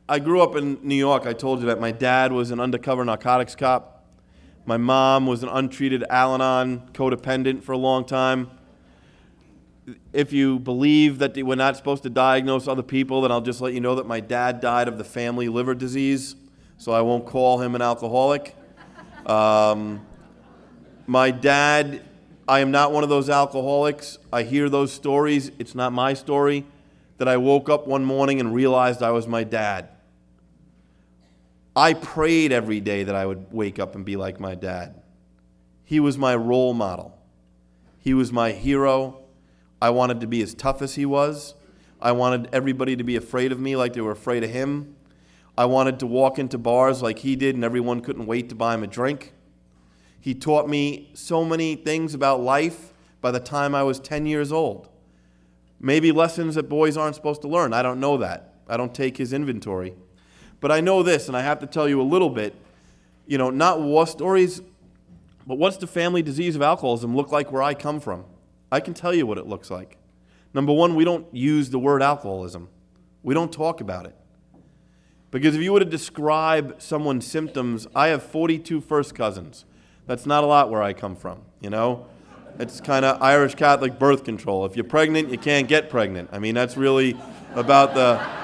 I grew up in New York. I told you that my dad was an undercover narcotics cop. My mom was an untreated Al-Anon codependent for a long time. If you believe that we're not supposed to diagnose other people, then I'll just let you know that my dad died of the family liver disease, so I won't call him an alcoholic. My dad, I am not one of those alcoholics. I hear those stories. It's not my story that I woke up one morning and realized I was my dad. I prayed every day that I would wake up and be like my dad. He was my role model. He was my hero. I wanted to be as tough as he was. I wanted everybody to be afraid of me like they were afraid of him. I wanted to walk into bars like he did and everyone couldn't wait to buy him a drink. He taught me so many things about life by the time I was 10 years old. Maybe lessons that boys aren't supposed to learn. I don't know that. I don't take his inventory. But I know this, and I have to tell you a little bit, not war stories, but what's the family disease of alcoholism look like where I come from? I can tell you what it looks like. Number one, we don't use the word alcoholism. We don't talk about it. Because if you were to describe someone's symptoms, I have 42 first cousins. That's not a lot where I come from, It's kind of Irish Catholic birth control. If you're pregnant, you can't get pregnant. I mean, that's really about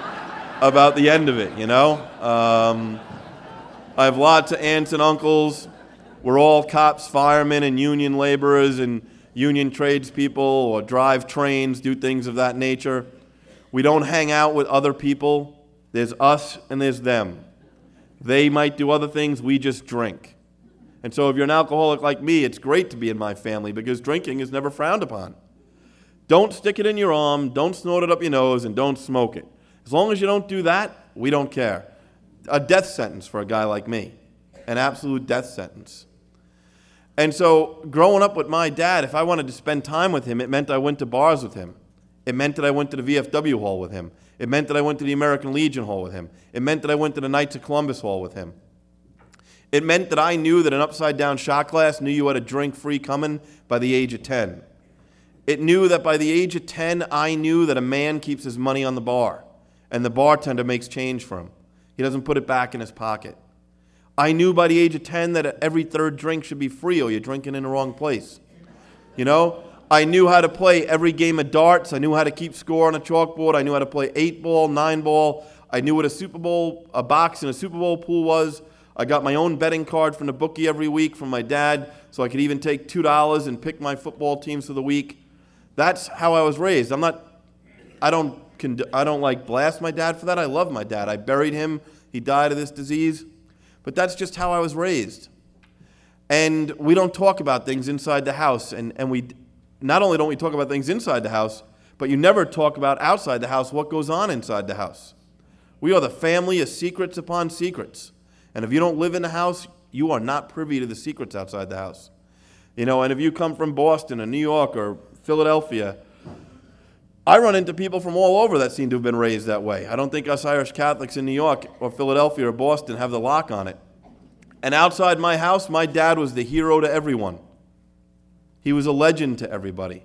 the end of it, I have lots of aunts and uncles. We're all cops, firemen, and union laborers, and union tradespeople, or drive trains, do things of that nature. We don't hang out with other people. There's us and there's them. They might do other things, we just drink. And so if you're an alcoholic like me, it's great to be in my family because drinking is never frowned upon. Don't stick it in your arm, don't snort it up your nose, and don't smoke it. As long as you don't do that, we don't care. A death sentence for a guy like me. An absolute death sentence. And so growing up with my dad, if I wanted to spend time with him, it meant I went to bars with him. It meant that I went to the VFW Hall with him. It meant that I went to the American Legion Hall with him. It meant that I went to the Knights of Columbus Hall with him. It meant that I knew that an upside-down shot glass knew you had a drink free coming by the age of 10. It knew that by the age of 10, I knew that a man keeps his money on the bar, and the bartender makes change for him. He doesn't put it back in his pocket. I knew by the age of 10 that every third drink should be free or you're drinking in the wrong place. I knew how to play every game of darts. I knew how to keep score on a chalkboard. I knew how to play 8-ball, 9-ball. I knew what a box in a Super Bowl pool was. I got my own betting card from the bookie every week from my dad, so I could even take $2 and pick my football teams for the week. That's how I was raised. I don't like blast my dad for that. I love my dad. I buried him. He died of this disease. But that's just how I was raised. And we don't talk about things inside the house. And we not only don't we talk about things inside the house, but you never talk about outside the house what goes on inside the house. We are the family of secrets upon secrets. And if you don't live in the house, you are not privy to the secrets outside the house. And if you come from Boston or New York or Philadelphia, I run into people from all over that seem to have been raised that way. I don't think us Irish Catholics in New York or Philadelphia or Boston have the lock on it. And outside my house, my dad was the hero to everyone. He was a legend to everybody.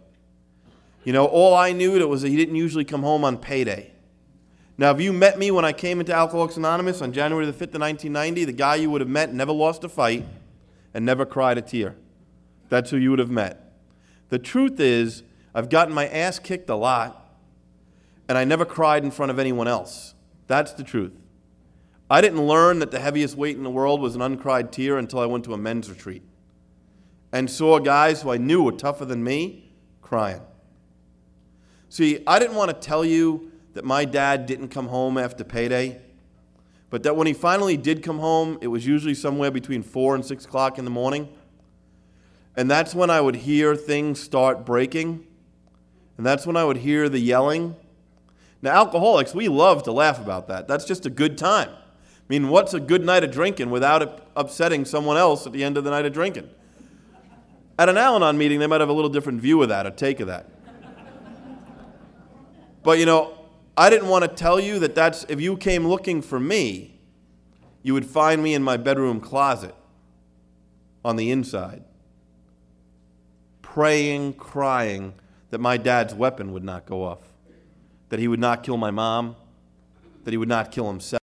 All I knew was that he didn't usually come home on payday. Now, if you met me when I came into Alcoholics Anonymous on January the 5th of 1990, the guy you would have met never lost a fight and never cried a tear. That's who you would have met. The truth is, I've gotten my ass kicked a lot, and I never cried in front of anyone else. That's the truth. I didn't learn that the heaviest weight in the world was an uncried tear until I went to a men's retreat and saw guys who I knew were tougher than me crying. See, I didn't want to tell you that my dad didn't come home after payday, but that when he finally did come home, it was usually somewhere between 4 and 6 o'clock in the morning. And that's when I would hear things start breaking. And that's when I would hear the yelling. Now, alcoholics, we love to laugh about that. That's just a good time. I mean, what's a good night of drinking without it upsetting someone else at the end of the night of drinking? At an Al-Anon meeting, they might have a little different view of that or take of that. But, I didn't want to tell you that if you came looking for me, you would find me in my bedroom closet on the inside, praying, crying that my dad's weapon would not go off, that he would not kill my mom, that he would not kill himself.